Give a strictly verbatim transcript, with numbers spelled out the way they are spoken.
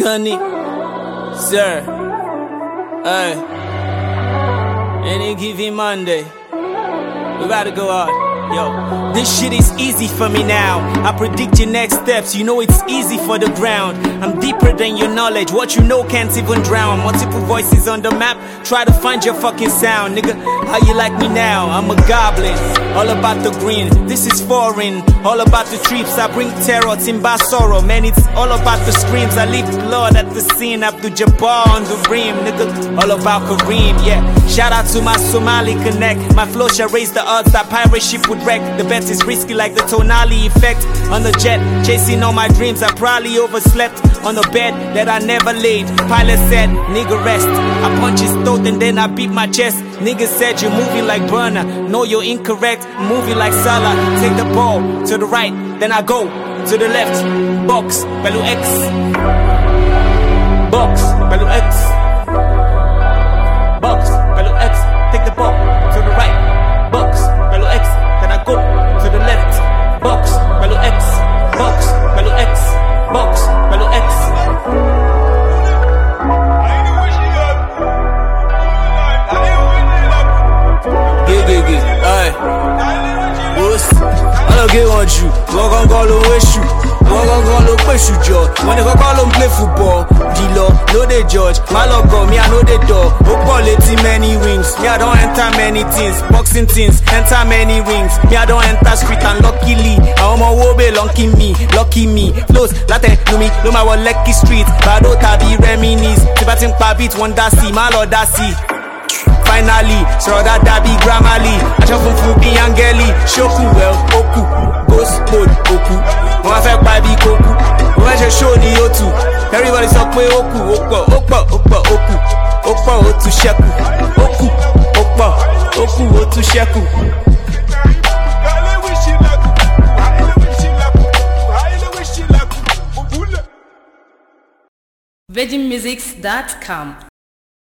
Sunny, sir. Hey, any given Monday, we gotta go out. Yo, this shit is easy for me now. I predict your next steps, you know it's easy for the ground. I'm deeper than your knowledge, what you know can't even drown. Multiple voices on the map, try to find your fucking sound. Nigga, how you like me now? I'm a goblin, all about the green, this is foreign. All about the trips, I bring terror, timber sorrow. Man, it's all about the screams, I leave blood at the scene. Abdul Jabbar on the rim, nigga, all about Kareem, yeah. Shout out to my Somali connect, my flow shall raise the odds that pirate ship would wreck. The bet is risky like the Tonali effect. On the jet, chasing all my dreams, I probably overslept on a bed that I never laid. Pilot said, nigga rest. I punch his throat and then I beat my chest. Nigga said you're moving like Burner. No, you're incorrect, moving like Salah. Take the ball to the right, then I go to the left. Box, Bellu X. Box, Bellu X. Box, Bellu X. Take the ball to the right. Box, Bellu X. Then I go to the left. Box, Bellu X. Box, Bellu X. Box, Bellu X. Gig, gig, gig. Aye. What's I don't get on you. Walk on call on wish you. Walk on call on push you, Joe. When they go call on play football, D-Law, no they judge. My love go, me I know the door. Football letting many wings. Me I don't enter many things. Boxing things, enter many rings. Me I don't enter street and luckily. I am a wobe, lucky me, lucky me. Close, latte, no me, no my one lucky street. Bado tabi reminis. Tibating pa beat, one da see, my lord da see. Finally, so that dabi grammarly. I just from Fubi Angeli, Shoku well, Oku, Ghost mode, Oku. One fact by be Koku, one just show the Otu. Everybody's up with Oku, Okpa, Okpa, Okpa, Oku, Okpa, Otu Sheku, Oku, Okpa, Oku, Otu Sheku. virgin musics dot com